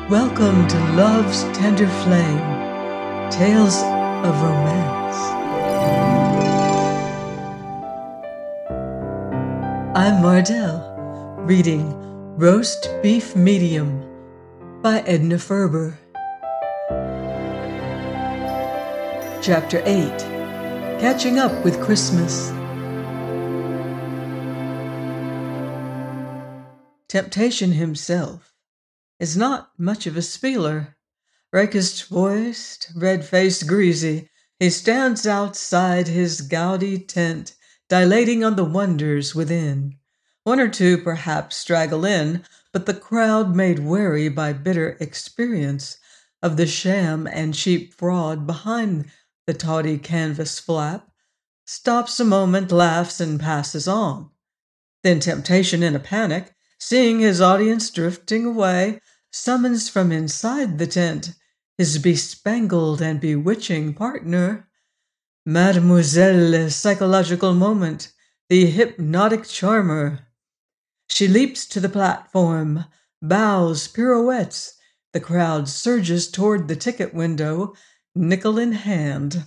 Welcome to Love's Tender Flame, Tales of Romance. I'm Mardell, reading Roast Beef Medium by Edna Ferber. Chapter 8, Catching Up with Christmas. Temptation himself is not much of a spieler. Rakest-voiced, red-faced, greasy, he stands outside his gaudy tent, dilating on the wonders within. One or two perhaps straggle in, but the crowd, made wary by bitter experience of the sham and cheap fraud behind the tawdry canvas flap, stops a moment, laughs, and passes on. Then Temptation, in a panic, seeing his audience drifting away, summons from inside the tent his bespangled and bewitching partner, Mademoiselle Psychological Moment, the hypnotic charmer. She leaps to the platform, bows, pirouettes. The crowd surges toward the ticket window, nickel in hand.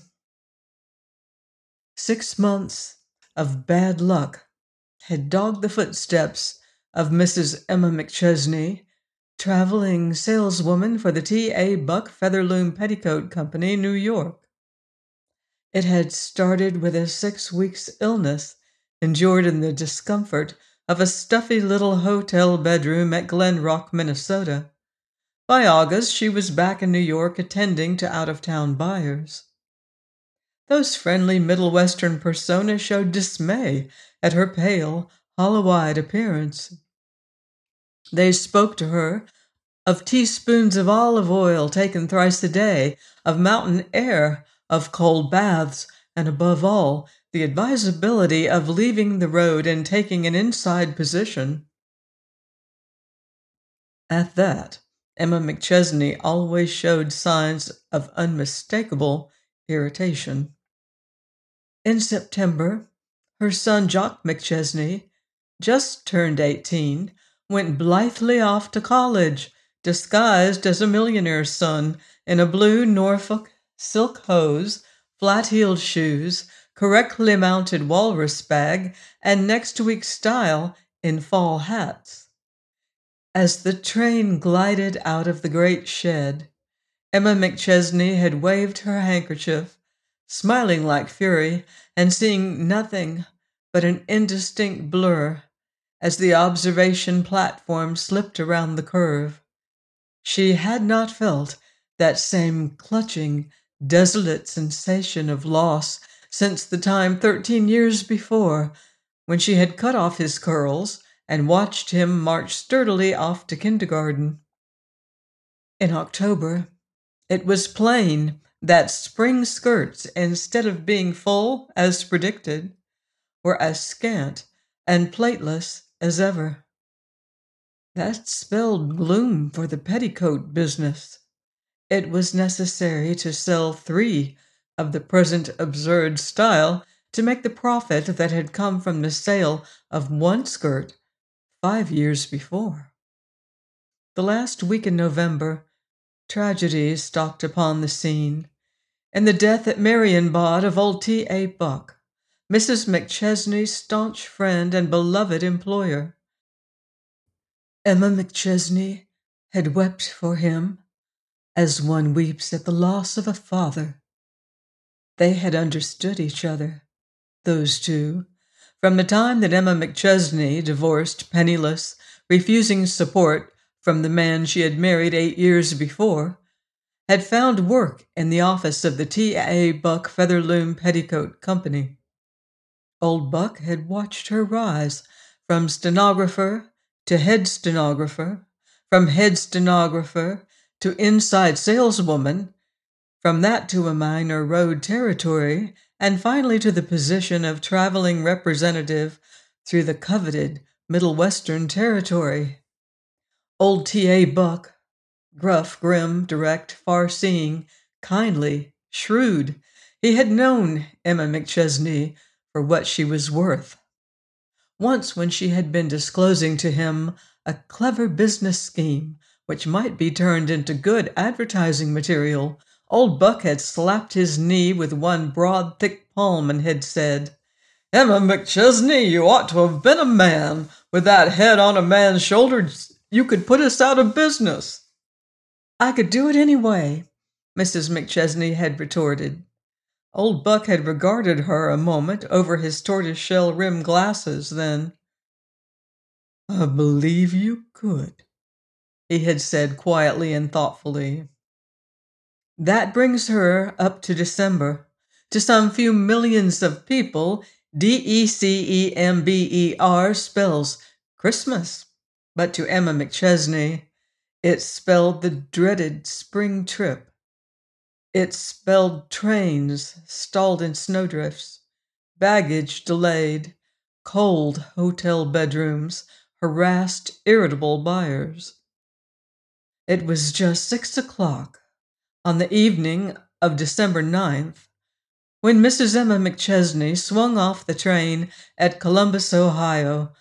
6 months of bad luck had dogged the footsteps of Mrs. Emma McChesney, traveling saleswoman for the T.A. Buck Featherloom Petticoat Company, New York. It had started with a 6 weeks' illness, endured in the discomfort of a stuffy little hotel bedroom at Glen Rock, Minnesota. By August, she was back in New York attending to out-of-town buyers. Those friendly Middle Western personas showed dismay at her pale, hollow-eyed appearance. They spoke to her of teaspoons of olive oil taken thrice a day, of mountain air, of cold baths, and above all, the advisability of leaving the road and taking an inside position. At that, Emma McChesney always showed signs of unmistakable irritation. In September, her son Jock McChesney, just turned 18, went blithely off to college, disguised as a millionaire's son in a blue Norfolk silk hose, flat-heeled shoes, correctly mounted walrus bag, and next-week style in fall hats. As the train glided out of the great shed, Emma McChesney had waved her handkerchief, smiling like fury and seeing nothing but an indistinct blur as the observation platform slipped around the curve. She had not felt that same clutching, desolate sensation of loss since the time 13 years before, when she had cut off his curls and watched him march sturdily off to kindergarten. In October, it was plain that spring skirts, instead of being full as predicted, were as scant and plateless as ever. That spelled gloom for the petticoat business. It was necessary to sell 3 of the present absurd style to make the profit that had come from the sale of 1 skirt 5 years before. The last week in November, tragedy stalked upon the scene, and the death at Marienbad of old T.A. Buck, Mrs. McChesney's staunch friend and beloved employer. Emma McChesney had wept for him as one weeps at the loss of a father. They had understood each other, those two, from the time that Emma McChesney, divorced, penniless, refusing support from the man she had married 8 years before, had found work in the office of the T.A. Buck Featherloom Petticoat Company. Old Buck had watched her rise from stenographer to head stenographer, from head stenographer to inside saleswoman, from that to a minor road territory, and finally to the position of traveling representative through the coveted Middle Western territory. Old T.A. Buck, gruff, grim, direct, far-seeing, kindly, shrewd, he had known Emma McChesney for what she was worth. Once, when she had been disclosing to him a clever business scheme which might be turned into good advertising material. Old Buck had slapped his knee with one broad, thick palm and had said, "Emma McChesney, you ought to have been a man. With that head on a man's shoulders, you could put us out of business." "I could do it anyway," Mrs. McChesney had retorted. Old Buck had regarded her a moment over his tortoiseshell-rimmed glasses, then, "I believe you could," he had said quietly and thoughtfully. That brings her up to December. To some few millions of people, December spells Christmas. But to Emma McChesney, it spelled the dreaded spring trip. It spelled trains stalled in snowdrifts, baggage delayed, cold hotel bedrooms, harassed, irritable buyers. It was just 6 o'clock on the evening of December 9th when Mrs. Emma McChesney swung off the train at Columbus, Ohio,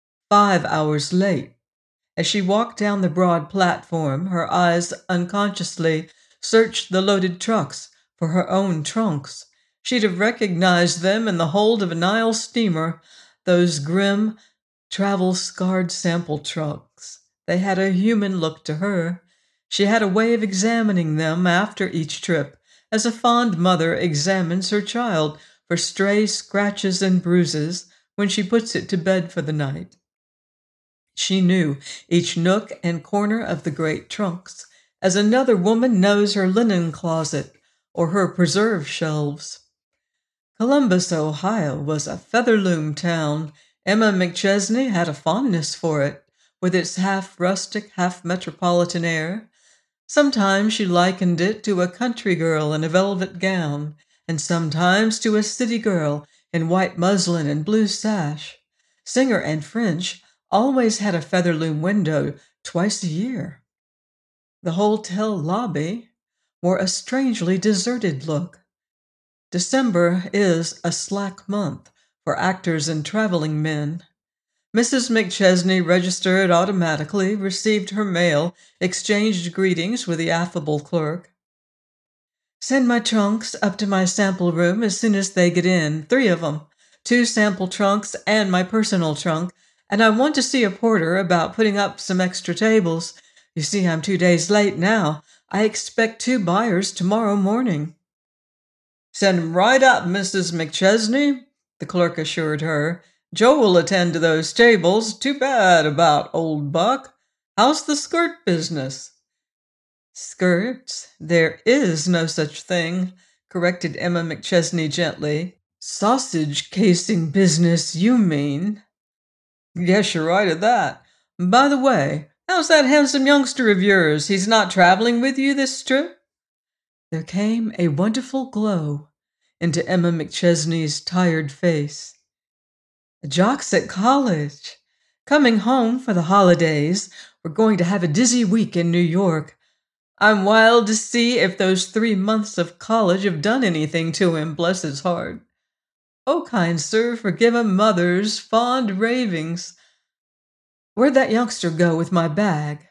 5 hours late. As she walked down the broad platform, her eyes unconsciously searched the loaded trucks for her own trunks. She'd have recognized them in the hold of a Nile steamer, those grim, travel-scarred sample trucks. They had a human look to her. She had a way of examining them after each trip, as a fond mother examines her child for stray scratches and bruises when she puts it to bed for the night. She knew each nook and corner of the great trunks, as another woman knows her linen closet or her preserve shelves. Columbus, Ohio was a featherloom town. Emma McChesney had a fondness for it, with its half-rustic, half-metropolitan air. Sometimes she likened it to a country girl in a velvet gown, and sometimes to a city girl in white muslin and blue sash. Singer and French always had a featherloom window twice a year. The hotel lobby wore a strangely deserted look. December is a slack month for actors and traveling men. Mrs. McChesney registered automatically, received her mail, exchanged greetings with the affable clerk. "Send my trunks up to my sample room as soon as they get in, 3 of them, 2 sample trunks and my personal trunk, and I want to see a porter about putting up some extra tables. You see, I'm 2 days late now. I expect 2 buyers tomorrow morning." "Send 'em right up, Mrs. McChesney," the clerk assured her. "Joe will attend to those tables. Too bad about Old Buck. How's the skirt business?" "Skirts? There is no such thing," corrected Emma McChesney gently. "Sausage casing business, you mean." "Guess you're right at that. By the way, how's that handsome youngster of yours? He's not traveling with you this trip?" There came a wonderful glow into Emma McChesney's tired face. "Jock's at college. Coming home for the holidays. We're going to have a dizzy week in New York. I'm wild to see if those 3 months of college have done anything to him, bless his heart. Oh, kind sir, forgive a mother's fond ravings. Where'd that youngster go with my bag?"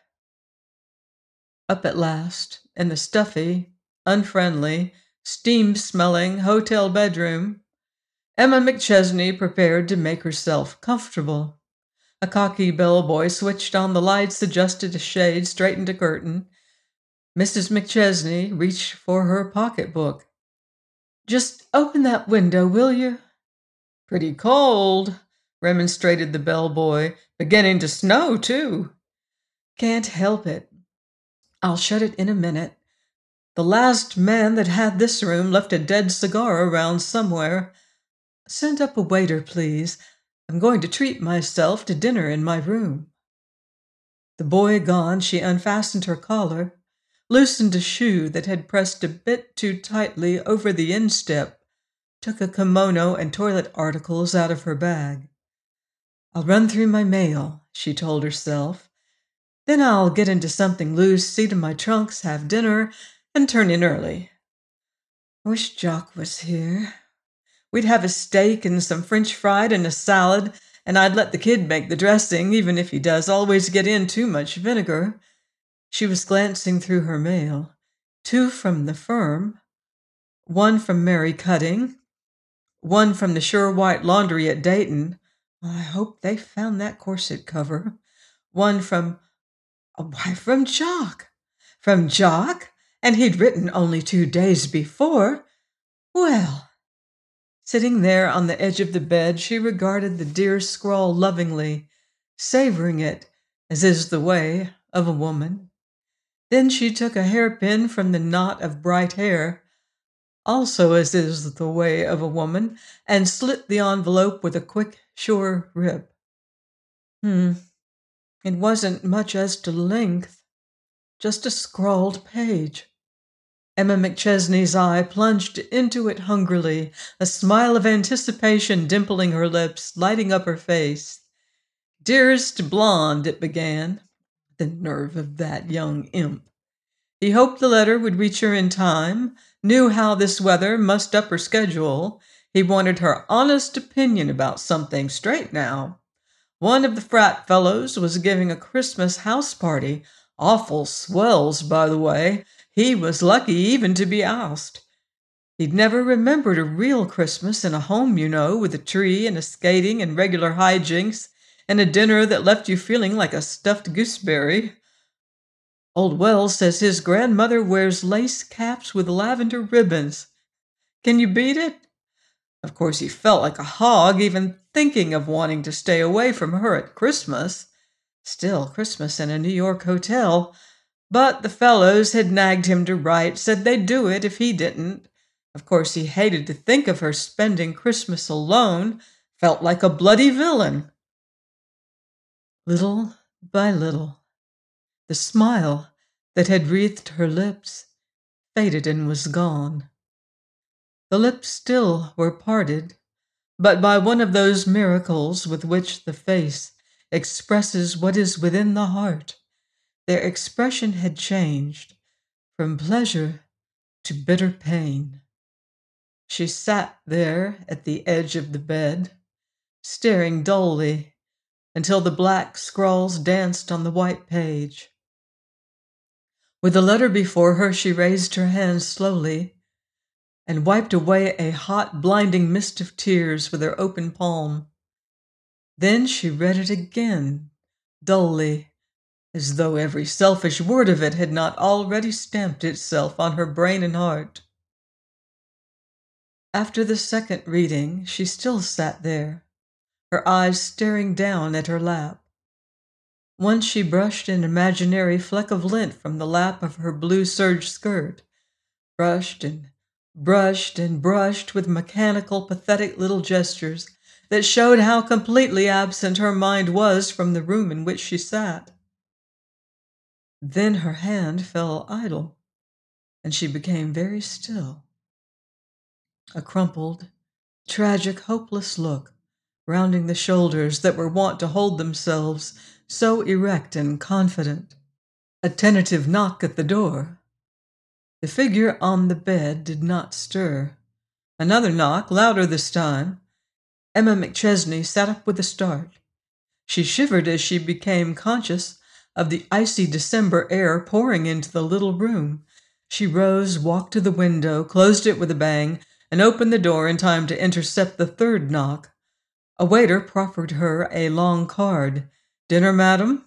Up at last, in the stuffy, unfriendly, steam-smelling hotel bedroom, Emma McChesney prepared to make herself comfortable. A cocky bellboy switched on the lights, adjusted a shade, straightened a curtain. Mrs. McChesney reached for her pocketbook. "Just open that window, will you?" "Pretty cold," remonstrated the bellboy. "Beginning to snow, too." "Can't help it. I'll shut it in a minute. The last man that had this room left a dead cigar around somewhere. Send up a waiter, please. I'm going to treat myself to dinner in my room." The boy gone, she unfastened her collar, loosened a shoe that had pressed a bit too tightly over the instep, took a kimono and toilet articles out of her bag. "I'll run through my mail," she told herself. "Then I'll get into something loose, see to my trunks, have dinner, and turn in early. Wish Jock was here. We'd have a steak and some French fried and a salad, and I'd let the kid make the dressing, even if he does always get in too much vinegar." She was glancing through her mail. 2 from the firm, 1 from Mary Cutting, 1 from the Sure White Laundry at Dayton. I hope they found that corset cover. 1 from, why, from Jock. From Jock? And he'd written only 2 days before. Well, sitting there on the edge of the bed, she regarded the dear scrawl lovingly, savoring it, as is the way of a woman. Then she took a hairpin from the knot of bright hair, also as is the way of a woman, and slit the envelope with a quick, sure rip. It wasn't much as to length, just a scrawled page. Emma McChesney's eye plunged into it hungrily, a smile of anticipation dimpling her lips, lighting up her face. "Dearest Blonde," it began. The nerve of that young imp. He hoped the letter would reach her in time, knew how this weather mussed up her schedule. He wanted her honest opinion about something straight now. One of the frat fellows was giving a Christmas house party. Awful swells, by the way. He was lucky even to be asked. He'd never remembered a real Christmas in a home, with a tree and a skating and regular hijinks, and a dinner that left you feeling like a stuffed gooseberry. Old Wells says his grandmother wears lace caps with lavender ribbons. Can you beat it? Of course, he felt like a hog even thinking of wanting to stay away from her at Christmas. Still, Christmas in a New York hotel. But the fellows had nagged him to write, said they'd do it if he didn't. Of course, he hated to think of her spending Christmas alone, felt like a bloody villain. Little by little, the smile that had wreathed her lips faded and was gone. The lips still were parted, but by one of those miracles with which the face expresses what is within the heart, their expression had changed from pleasure to bitter pain. She sat there at the edge of the bed, staring dully until the black scrawls danced on the white page. With the letter before her, she raised her hands slowly and wiped away a hot, blinding mist of tears with her open palm. Then she read it again, dully, as though every selfish word of it had not already stamped itself on her brain and heart. After the second reading, she still sat there, her eyes staring down at her lap. Once she brushed an imaginary fleck of lint from the lap of her blue serge skirt, brushed and brushed and brushed with mechanical, pathetic little gestures that showed how completely absent her mind was from the room in which she sat. Then her hand fell idle, and she became very still. A crumpled, tragic, hopeless look rounding the shoulders that were wont to hold themselves so erect and confident. A tentative knock at the door. The figure on the bed did not stir. Another knock, louder this time. Emma McChesney sat up with a start. She shivered as she became conscious of the icy December air pouring into the little room. She rose, walked to the window, closed it with a bang, and opened the door in time to intercept the third knock. A waiter proffered her a long card. "Dinner, madam?"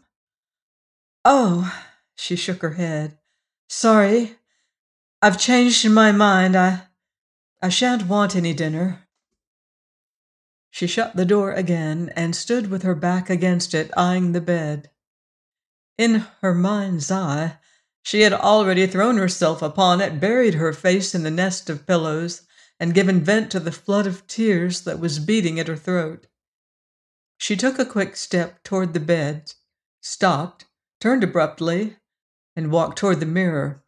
"Oh," she shook her head. "Sorry. I've changed my mind. I shan't want any dinner." She shut the door again and stood with her back against it, eyeing the bed. In her mind's eye, she had already thrown herself upon it, buried her face in the nest of pillows, and given vent to the flood of tears that was beating at her throat. She took a quick step toward the bed, stopped, turned abruptly, and walked toward the mirror.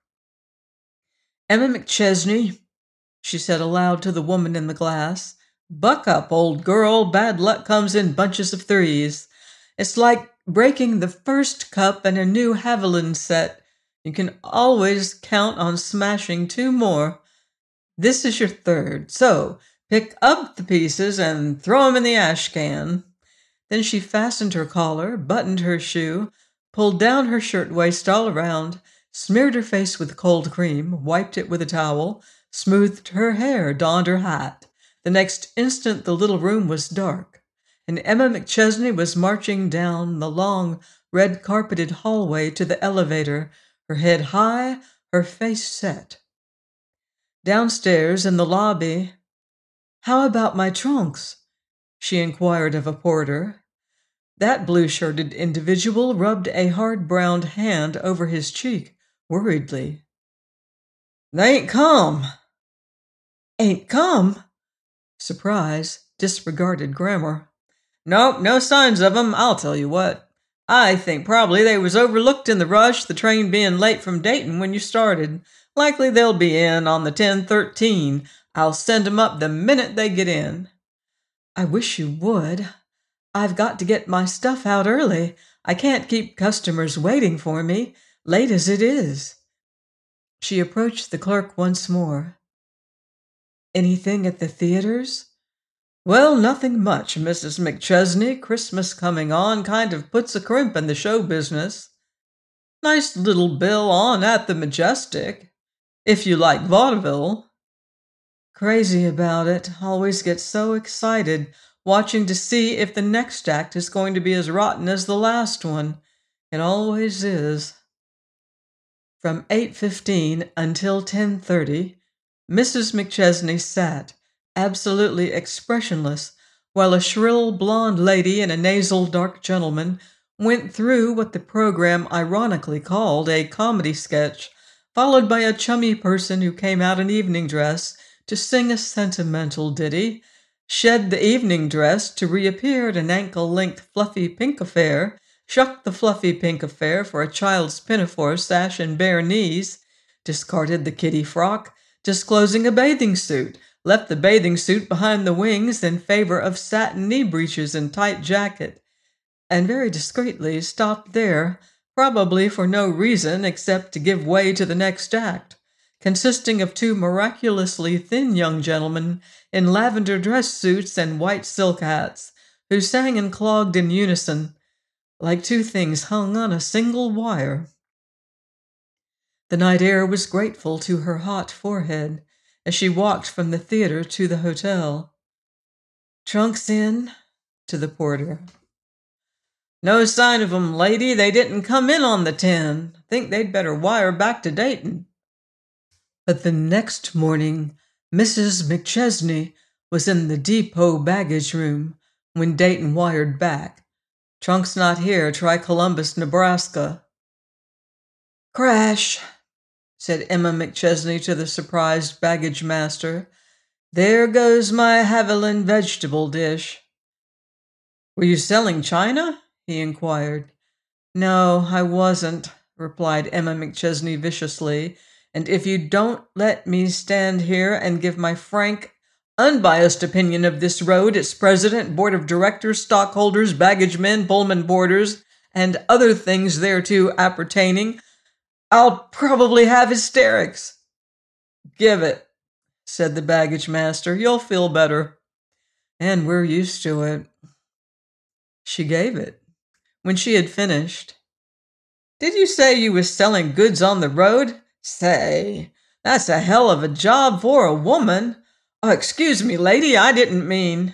"Emma McChesney," she said aloud to the woman in the glass, "buck up, old girl. Bad luck comes in bunches of threes. It's like breaking the first cup in a new Haviland set. You can always count on smashing 2 more. This is your third, so pick up the pieces and throw 'em in the ash can." Then she fastened her collar, buttoned her shoe, pulled down her shirtwaist all around, smeared her face with cold cream, wiped it with a towel, smoothed her hair, donned her hat. The next instant the little room was dark, and Emma McChesney was marching down the long, red-carpeted hallway to the elevator, her head high, her face set. Downstairs in the lobby, "How about my trunks?" she inquired of a porter. That blue-shirted individual rubbed a hard-browned hand over his cheek, worriedly. "They ain't come." "Ain't come?" Surprise, disregarded grammar. "Nope, no signs of 'em, I'll tell you what. I think probably they was overlooked in the rush, the train being late from Dayton when you started. Likely they'll be in on the 10:13. I'll send 'em up the minute they get in." "I wish you would. I've got to get my stuff out early. I can't keep customers waiting for me, late as it is." She approached the clerk once more. "Anything at the theaters?" "Well, nothing much, Mrs. McChesney. Christmas coming on kind of puts a crimp in the show business. Nice little bill on at the Majestic, if you like vaudeville." "Crazy about it. Always get so excited watching to see if the next act is going to be as rotten as the last one. It always is." From 8:15 until 10:30, Mrs. McChesney sat, absolutely expressionless, while a shrill blonde lady and a nasal dark gentleman went through what the program ironically called a comedy sketch, followed by a chummy person who came out in evening dress to sing a sentimental ditty, shed the evening dress to reappear in an ankle-length fluffy pink affair, shucked the fluffy pink affair for a child's pinafore sash and bare knees, discarded the kitty frock, disclosing a bathing suit, left the bathing suit behind the wings in favor of satin knee breeches and tight jacket, and very discreetly stopped there, probably for no reason except to give way to the next act, consisting of two miraculously thin young gentlemen in lavender dress suits and white silk hats, who sang and clogged in unison, like two things hung on a single wire. The night air was grateful to her hot forehead as she walked from the theater to the hotel. "Trunks in?" to the porter. "No sign of 'em, lady. They didn't come in on the 10. Think they'd better wire back to Dayton." But the next morning, Mrs. McChesney was in the depot baggage room when Dayton wired back, "Trunks not here. Try Columbus, Nebraska." "Crash," said Emma McChesney to the surprised baggage master. "There goes my Haviland vegetable dish." "Were you selling china?" he inquired. "No, I wasn't," replied Emma McChesney viciously. "And if you don't let me stand here and give my frank, unbiased opinion of this road, its president, board of directors, stockholders, baggage men, Pullman boarders, and other things thereto appertaining, I'll probably have hysterics." "Give it," said the baggage master. "You'll feel better." "And we're used to it." She gave it. When she had finished, "Did you say you was selling goods on the road? Say, that's a hell of a job for a woman. Oh, excuse me, lady, I didn't mean."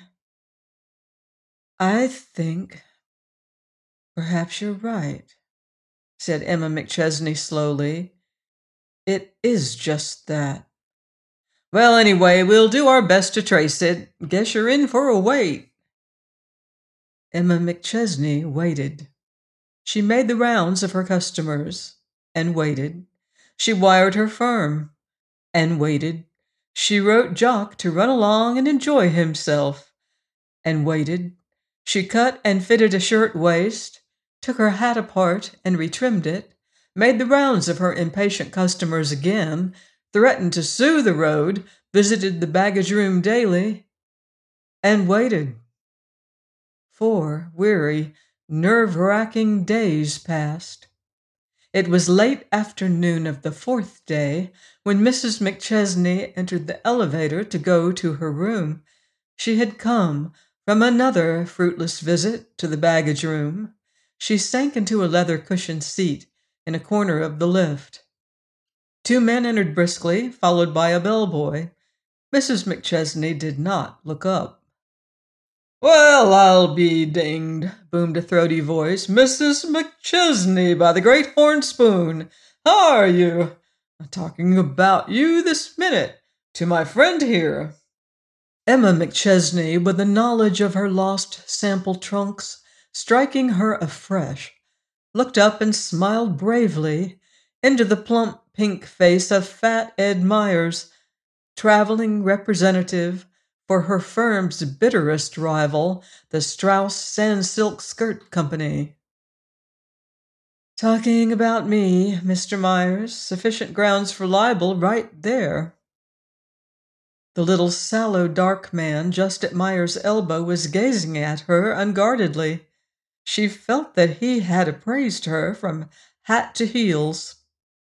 "I think perhaps you're right," said Emma McChesney slowly. "It is just that." "Well, anyway, we'll do our best to trace it. Guess you're in for a wait." Emma McChesney waited. She made the rounds of her customers and waited. She wired her firm and waited. She wrote Jock to run along and enjoy himself and waited. She cut and fitted a shirt waist, took her hat apart and retrimmed it, made the rounds of her impatient customers again, threatened to sue the road, visited the baggage room daily, and waited. 4 weary, nerve-wracking days passed. It was late afternoon of the 4th day when Mrs. McChesney entered the elevator to go to her room. She had come from another fruitless visit to the baggage room. She sank into a leather-cushioned seat in a corner of the lift. Two men entered briskly, followed by a bellboy. Mrs. McChesney did not look up. "Well, I'll be dinged," boomed a throaty voice. "Mrs. McChesney, by the great horn spoon! How are you? I'm talking about you this minute, to my friend here." Emma McChesney, with the knowledge of her lost sample trunks striking her afresh, looked up and smiled bravely into the plump pink face of Fat Ed Myers, traveling representative for her firm's bitterest rival, the Strauss Sans Silk Skirt Company. "Talking about me, Mr. Myers. Sufficient grounds for libel right there." The little sallow dark man just at Myers' elbow was gazing at her unguardedly. She felt that he had appraised her from hat to heels.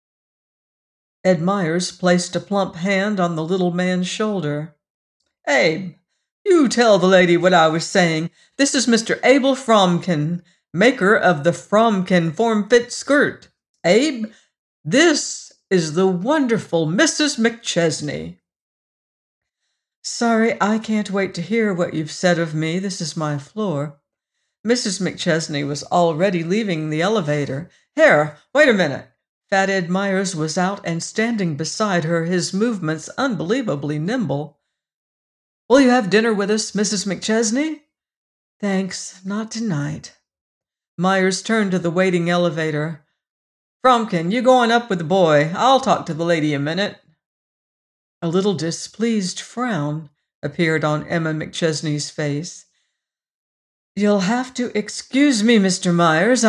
Ed Myers placed a plump hand on the little man's shoulder. "Abe, you tell the lady what I was saying. This is Mr. Abel Fromkin, maker of the Fromkin form-fit skirt. Abe, this is the wonderful Mrs. McChesney." "Sorry, I can't wait to hear what you've said of me. This is my floor." Mrs. McChesney was already leaving the elevator. "Here, wait a minute." Fat Ed Myers was out and standing beside her, his movements unbelievably nimble. "Will you have dinner with us, Mrs. McChesney?" "Thanks, not tonight." Myers turned to the waiting elevator. "Fromkin, you going up with the boy. I'll talk to the lady a minute." A little displeased frown appeared on Emma McChesney's face. "You'll have to excuse me, Mr. Myers.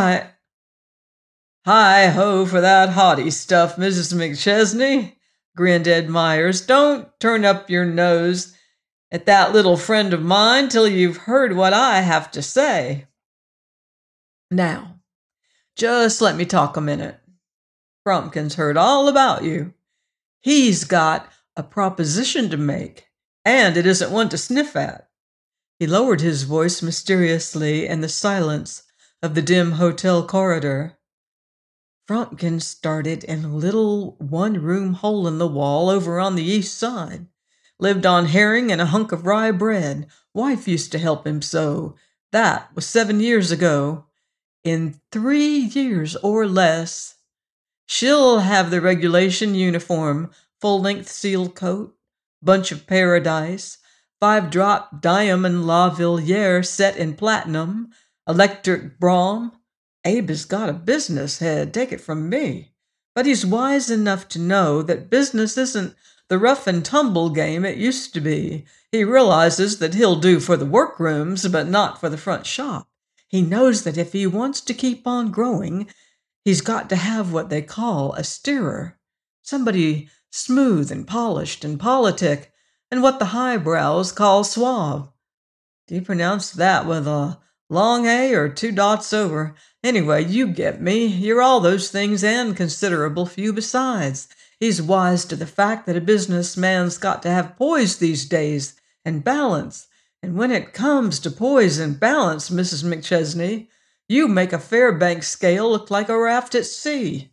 "Hi-ho for that haughty stuff, Mrs. McChesney," grinned Ed Myers. "Don't turn up your nose at that little friend of mine till you've heard what I have to say. Now, just let me talk a minute. Fromkin's heard all about you. He's got a proposition to make, and it isn't one to sniff at." He lowered his voice mysteriously in the silence of the dim hotel corridor. Fromkin started in a little one-room hole in the wall over on the east side. Lived on herring and a hunk of rye bread. Wife used to help him sew. That was 7 years ago. In 3 years or less, she'll have the regulation uniform, full-length sealed coat, bunch of paradise, 5-drop diamond La Villiers set in platinum, electric brougham. Abe has got a business head, take it from me. But he's wise enough to know that business isn't the rough-and-tumble game it used to be. He realizes that he'll do for the workrooms, but not for the front shop. He knows that if he wants to keep on growing, he's got to have what they call a steerer. Somebody smooth and polished and politic, and what the highbrows call suave. Do you pronounce that with a long A or 2 dots over? Anyway, you get me. You're all those things and considerable few besides. He's wise to the fact that a businessman's got to have poise these days, and balance. And when it comes to poise and balance, Mrs. McChesney, you make a Fairbanks scale look like a raft at sea.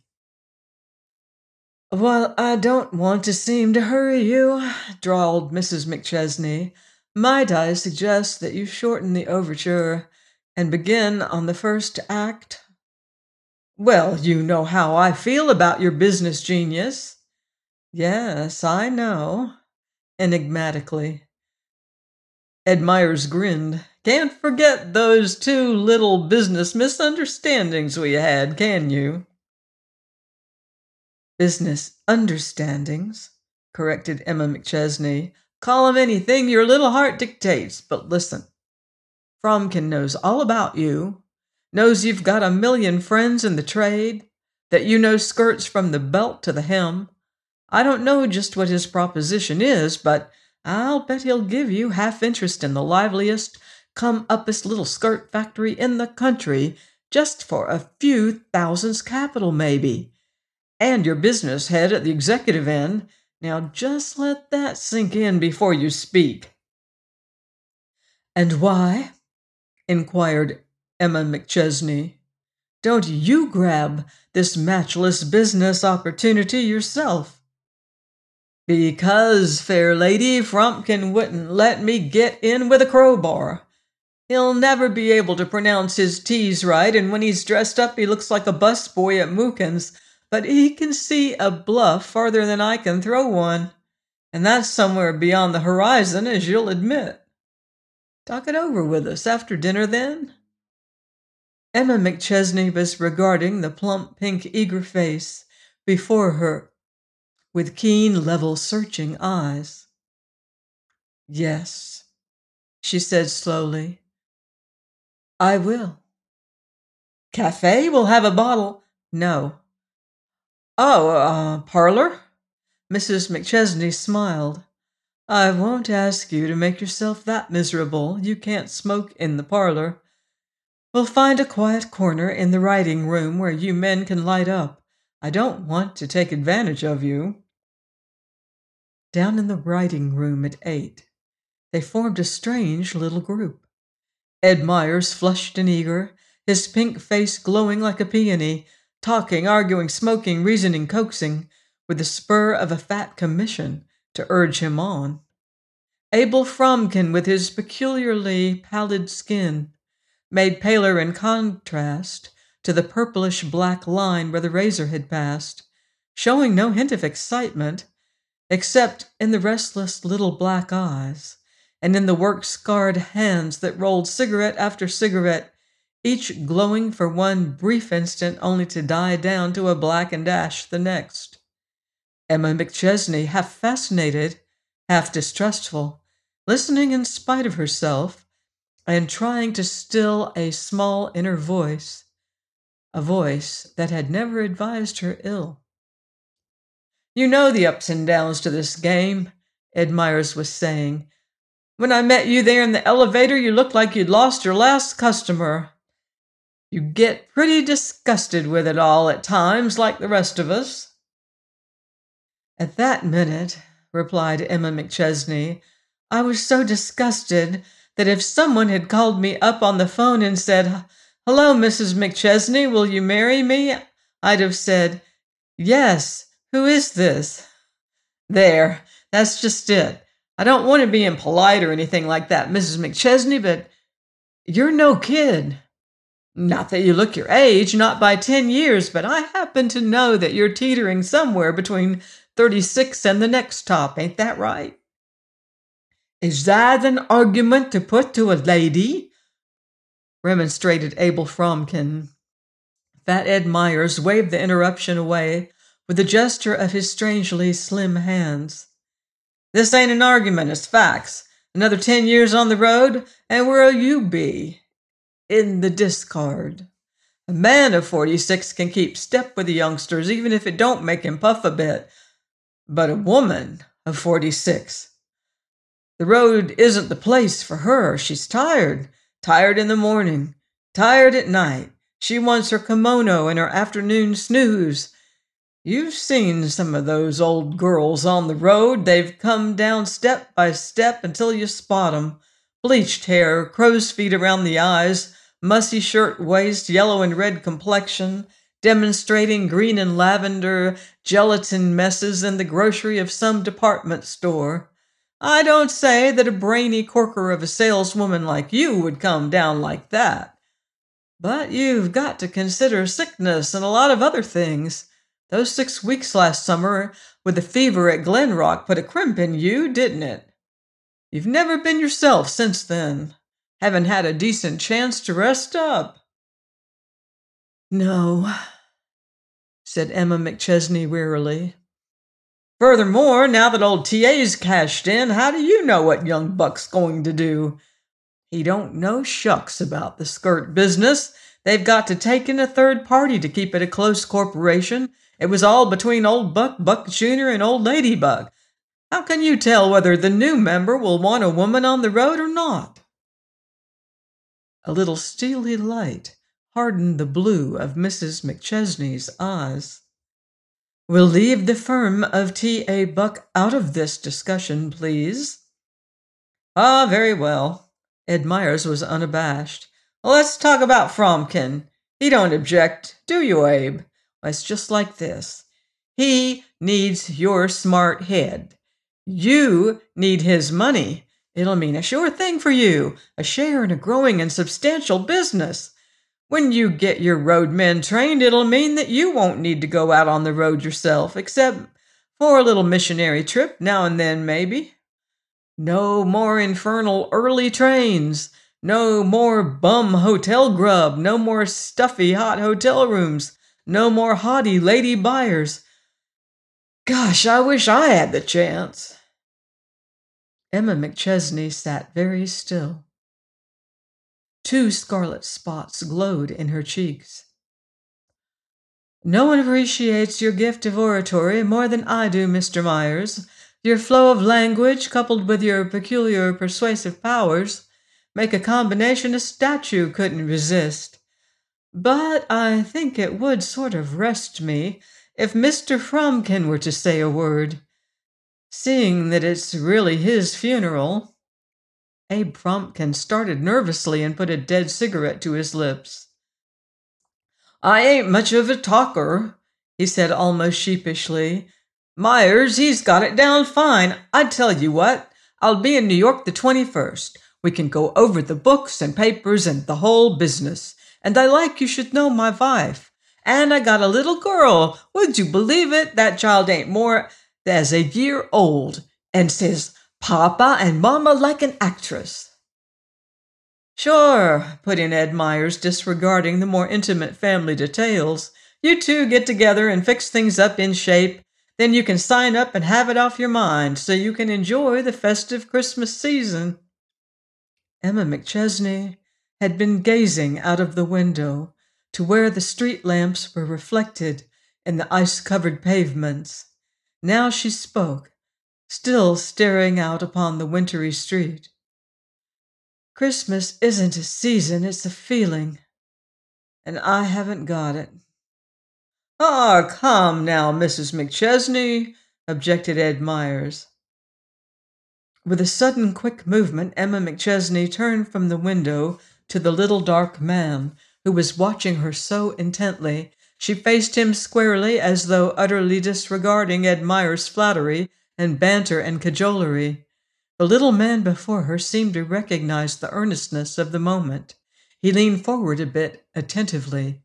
"Well, I don't want to seem to hurry you," drawled Mrs. McChesney. "Might I suggest that you shorten the overture and begin on the first act?" "Well, you know how I feel about your business genius." "Yes, I know," enigmatically. Ed Myers grinned. "Can't forget those 2 little business misunderstandings we had, can you?" "Business understandings," corrected Emma McChesney. "Call 'em anything your little heart dictates, but listen. Fromkin knows all about you, knows you've got a million friends in the trade, that you know skirts from the belt to the hem. I don't know just what his proposition is, but I'll bet he'll give you half interest in the liveliest, come-uppest little skirt factory in the country, just for a few thousands capital, maybe. And your business head at the executive end. Now just let that sink in before you speak." "And why?" inquired Emma McChesney. Don't you grab this matchless business opportunity yourself? Because, fair lady, Fromkin wouldn't let me get in with a crowbar. He'll never be able to pronounce his T's right, and when he's dressed up he looks like a busboy at Mookin's, but he can see a bluff farther than I can throw one, and that's somewhere beyond the horizon, as you'll admit. Talk it over with us after dinner, then? Emma McChesney was regarding the plump, pink, eager face before her with keen, level, searching eyes. Yes, she said slowly. I will. Cafe? We'll have a bottle. No. Oh, parlor? Mrs. McChesney smiled. I won't ask you to make yourself that miserable. You can't smoke in the parlor. We'll find a quiet corner in the writing room where you men can light up. I don't want to take advantage of you. Down in the writing room at 8, they formed a strange little group. Ed Myers, flushed and eager, his pink face glowing like a peony, talking, arguing, smoking, reasoning, coaxing, with the spur of a fat commission to urge him on. Abel Fromkin, with his peculiarly pallid skin, made paler in contrast to the purplish-black line where the razor had passed, showing no hint of excitement, except in the restless little black eyes, and in the work-scarred hands that rolled cigarette after cigarette, each glowing for one brief instant only to die down to a blackened ash the next. Emma McChesney, half fascinated, half distrustful, listening in spite of herself, and trying to still a small inner voice, a voice that had never advised her ill. You know the ups and downs to this game, Ed Myers was saying. When I met you there in the elevator, you looked like you'd lost your last customer. You get pretty disgusted with it all at times, like the rest of us. At that minute, replied Emma McChesney, I was so disgusted that if someone had called me up on the phone and said, Hello, Mrs. McChesney, will you marry me? I'd have said, Yes, who is this? There, that's just it. I don't want to be impolite or anything like that, Mrs. McChesney, but you're no kid. Not that you look your age, not by 10 years, but I happen to know that you're teetering somewhere between 36 and the next top, ain't that right? Is that an argument to put to a lady? Remonstrated Abel Fromkin. Fat Ed Myers waved the interruption away with a gesture of his strangely slim hands. This ain't an argument, it's facts. Another 10 years on the road, and where'll you be? In the discard. A man of 46 can keep step with the youngsters, even if it don't make him puff a bit. But a woman of 46... The road isn't the place for her. She's tired. Tired in the morning. Tired at night. She wants her kimono and her afternoon snooze. You've seen some of those old girls on the road. They've come down step by step until you spot 'em. Bleached hair, crow's feet around the eyes, mussy shirt waist, yellow and red complexion, demonstrating green and lavender gelatin messes in the grocery of some department store. I don't say that a brainy corker of a saleswoman like you would come down like that. But you've got to consider sickness and a lot of other things. Those 6 weeks last summer with the fever at Glen Rock put a crimp in you, didn't it? You've never been yourself since then. Haven't had a decent chance to rest up. No, said Emma McChesney wearily. Furthermore, now that old T.A.'s cashed in, how do you know what young Buck's going to do? He don't know shucks about the skirt business. They've got to take in a third party to keep it a close corporation. It was all between old Buck, Buck Jr., and old Lady Buck. How can you tell whether the new member will want a woman on the road or not? A little steely light hardened the blue of Mrs. McChesney's eyes. We'll leave the firm of T.A. Buck out of this discussion, please. Ah, very well. Ed Myers was unabashed. Let's talk about Fromkin. He don't object, do you, Abe? It's just like this. He needs your smart head. You need his money. It'll mean a sure thing for you, a share in a growing and substantial business. When you get your roadmen trained, it'll mean that you won't need to go out on the road yourself, except for a little missionary trip now and then, maybe. No more infernal early trains. No more bum hotel grub. No more stuffy hot hotel rooms. No more haughty lady buyers. Gosh, I wish I had the chance. Emma McChesney sat very still. 2 scarlet spots glowed in her cheeks. No one appreciates your gift of oratory more than I do, Mr. Myers. Your flow of language, coupled with your peculiar persuasive powers, make a combination a statue couldn't resist. But I think it would sort of rest me if Mr. Frumkin were to say a word. Seeing that it's really his funeral. Abe Frumkin started nervously and put a dead cigarette to his lips. I ain't much of a talker, he said almost sheepishly. Myers, he's got it down fine. I tell you what, I'll be in New York the 21st. We can go over the books and papers and the whole business. And I like you should know my wife. And I got a little girl. Would you believe it? That child ain't more as a year old and says Papa and Mama like an actress. Sure, put in Ed Myers, disregarding the more intimate family details. You two get together and fix things up in shape. Then you can sign up and have it off your mind so you can enjoy the festive Christmas season. Emma McChesney had been gazing out of the window to where the street lamps were reflected in the ice-covered pavements. Now she spoke, still staring out upon the wintry street. Christmas isn't a season, it's a feeling, and I haven't got it. Ah, come now, Mrs. McChesney, objected Ed Myers. With a sudden quick movement, Emma McChesney turned from the window to the little dark man who was watching her so intently. She faced him squarely as though utterly disregarding Ed Myers' flattery and banter and cajolery. The little man before her seemed to recognize the earnestness of the moment. He leaned forward a bit attentively.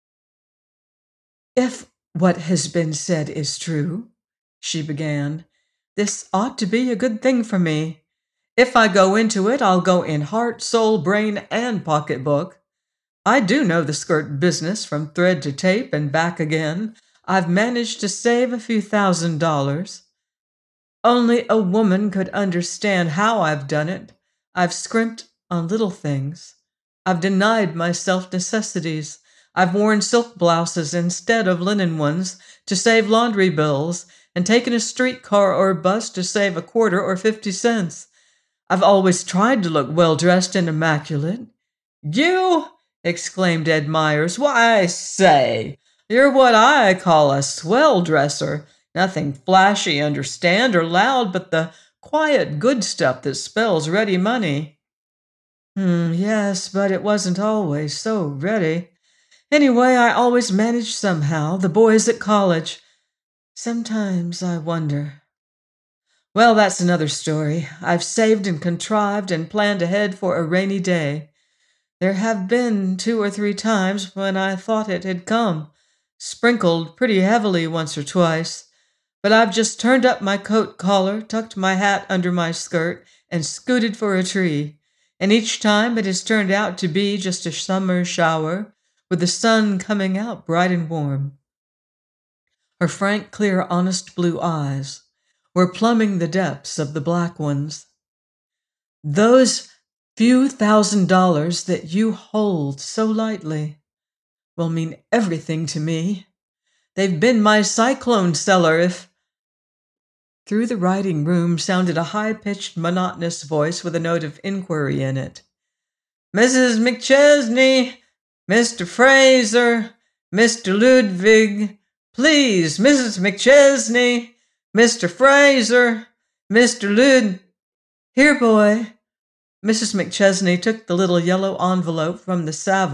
If what has been said is true, she began, this ought to be a good thing for me. If I go into it, I'll go in heart, soul, brain, and pocketbook. I do know the skirt business from thread to tape and back again. I've managed to save a few $1,000s. Only a woman could understand how I've done it. I've scrimped on little things. I've denied myself necessities. I've worn silk blouses instead of linen ones to save laundry bills, and taken a streetcar or a bus to save a quarter or 50 cents. I've always tried to look well-dressed and immaculate. You? Exclaimed Ed Myers. Why, say, you're what I call a swell dresser. Nothing flashy, understand, or loud, but the quiet good stuff that spells ready money. Yes, but it wasn't always so ready. Anyway, I always managed somehow, the boys at college. Sometimes I wonder. Well, that's another story. I've saved and contrived and planned ahead for a rainy day. There have been 2 or 3 times when I thought it had come, sprinkled pretty heavily once or twice, but I've just turned up my coat collar, tucked my hat under my skirt, and scooted for a tree, and each time it has turned out to be just a summer shower, with the sun coming out bright and warm. Her frank, clear, honest blue eyes were plumbing the depths of the black ones. Those few $1,000s that you hold so lightly will mean everything to me. They've been my cyclone cellar if... Through the writing room sounded a high-pitched, monotonous voice with a note of inquiry in it. Mrs. McChesney, Mr. Fraser, Mr. Ludwig, please, Mrs. McChesney, Mr. Fraser, Mr. Lud... Here, boy. Mrs. McChesney took the little yellow envelope from the salver,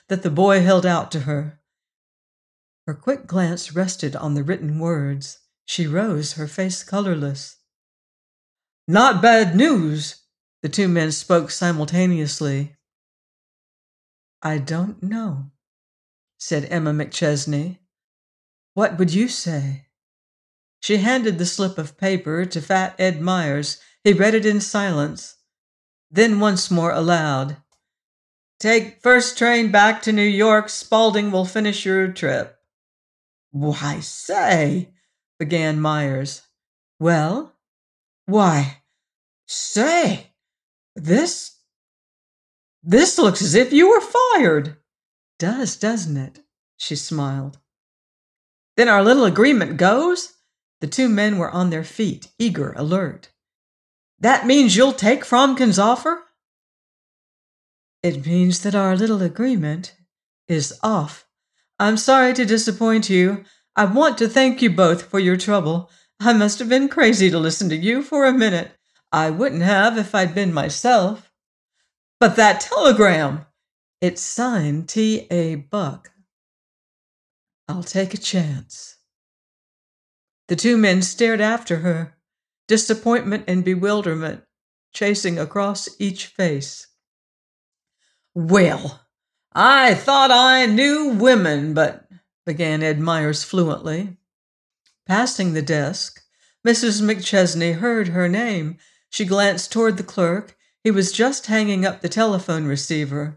that the boy held out to her. Her quick glance rested on the written words. She rose, her face colorless. "Not bad news," the two men spoke simultaneously. "I don't know," said Emma McChesney. "What would you say?" She handed the slip of paper to Fat Ed Myers. He read it in silence. Then once more aloud. "Take first train back to New York. Spaulding will finish your trip." "Why, say," began Myers. "Well?" "Why, say, this looks as if you were fired." "Does, doesn't it?" She smiled. "Then our little agreement goes?" The two men were on their feet, eager, alert. "That means you'll take Fromkin's offer?" "It means that our little agreement is off. I'm sorry to disappoint you. I want to thank you both for your trouble. I must have been crazy to listen to you for a minute. I wouldn't have if I'd been myself." "But that telegram!" "It's signed T.A. Buck." "I'll take a chance." The two men stared after her, disappointment and bewilderment chasing across each face. "Well, I thought I knew women, but," began Ed Myers fluently. Passing the desk, Mrs. McChesney heard her name. She glanced toward the clerk. He was just hanging up the telephone receiver.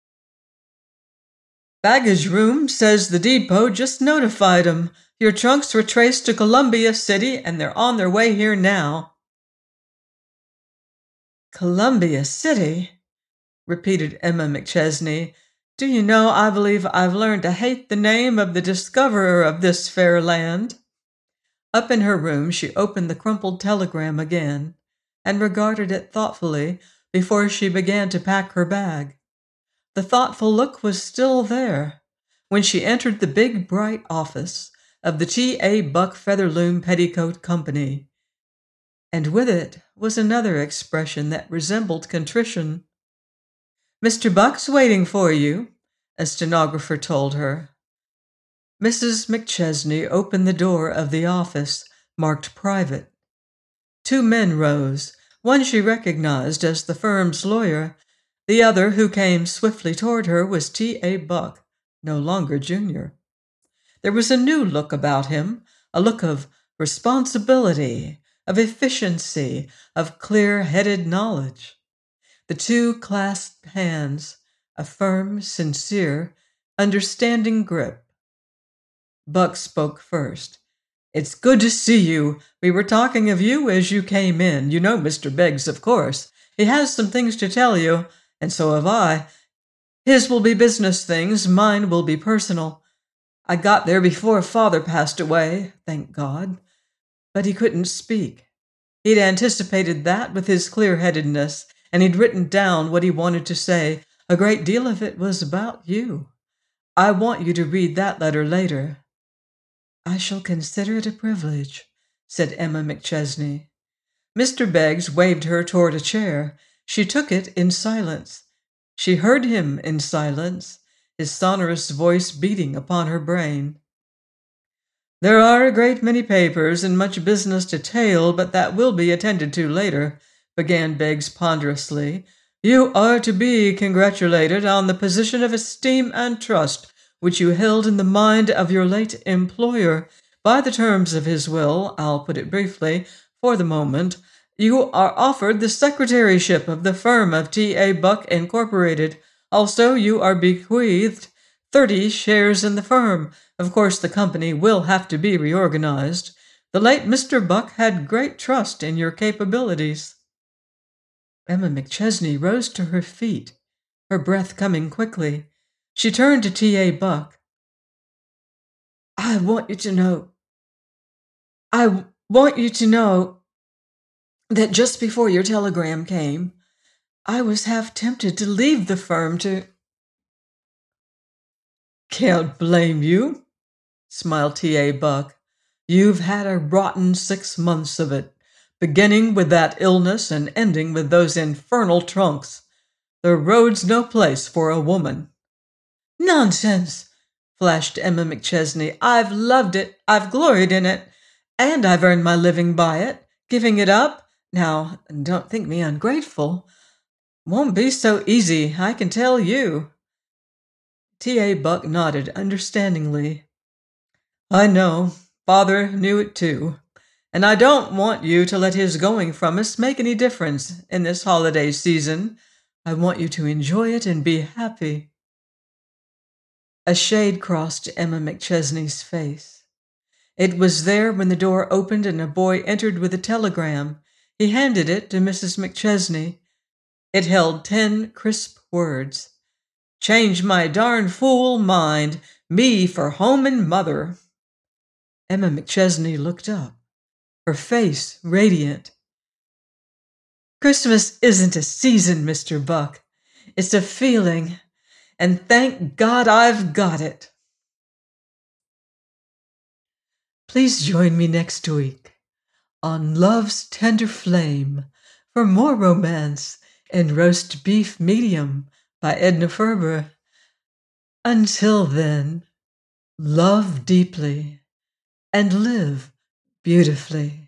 "Baggage room says the depot just notified 'em. Your trunks were traced to Columbia City, and they're on their way here now." "Columbia City?" repeated Emma McChesney. "Do you know, I believe I've learned to hate the name of the discoverer of this fair land." Up in her room, she opened the crumpled telegram again and regarded it thoughtfully before she began to pack her bag. The thoughtful look was still there when she entered the big, bright office of the T.A. Buck Featherloom Petticoat Company. And with it was another expression that resembled contrition. "Mr. Buck's waiting for you," a stenographer told her. Mrs. McChesney opened the door of the office, marked private. Two men rose. One she recognized as the firm's lawyer. The other, who came swiftly toward her, was T.A. Buck, no longer junior. There was a new look about him, a look of responsibility, of efficiency, of clear-headed knowledge. The two clasped hands, a firm, sincere, understanding grip. Buck spoke first. "It's good to see you. We were talking of you as you came in. You know Mr. Beggs, of course. He has some things to tell you, and so have I. His will be business things, mine will be personal. I got there before Father passed away, thank God. But he couldn't speak. He'd anticipated that with his clear-headedness, and he'd written down what he wanted to say. A great deal of it was about you. I want you to read that letter later." "I shall consider it a privilege," said Emma McChesney. Mr. Beggs waved her toward a chair. She took it in silence. She heard him in silence, his sonorous voice beating upon her brain. "There are a great many papers and much business to tail, but that will be attended to later," began Beggs ponderously. "You are to be congratulated on the position of esteem and trust which you held in the mind of your late employer. By the terms of his will, I'll put it briefly, for the moment, you are offered the secretaryship of the firm of T.A. Buck Incorporated. Also, you are bequeathed 30 shares in the firm. Of course, the company will have to be reorganized. The late Mr. Buck had great trust in your capabilities." Emma McChesney rose to her feet, her breath coming quickly. She turned to T.A. Buck. I want you to know that just before your telegram came, I was half tempted to leave the firm to—" "Can't blame you," smiled T.A. Buck. "You've had a rotten 6 months of it, beginning with that illness and ending with those infernal trunks. The road's no place for a woman." Nonsense, flashed Emma McChesney. I've loved it. I've gloried in it. And I've earned my living by it. Giving it up? Now, don't think me ungrateful. Won't be so easy, I can tell you. T.A. Buck nodded understandingly. I know. Father knew it too. And I don't want you to let his going from us make any difference in this holiday season. I want you to enjoy it and be happy. A shade crossed Emma McChesney's face. It was there when the door opened and a boy entered with a telegram. He handed it to Mrs. McChesney. It held 10 crisp words. Change my darn fool mind. Me for home and mother. Emma McChesney looked up, her face radiant. Christmas isn't a season, Mr. Buck. It's a feeling, and thank God I've got it. Please join me next week on Love's Tender Flame for more romance and roast beef medium by Edna Ferber. Until then, love deeply and live beautifully.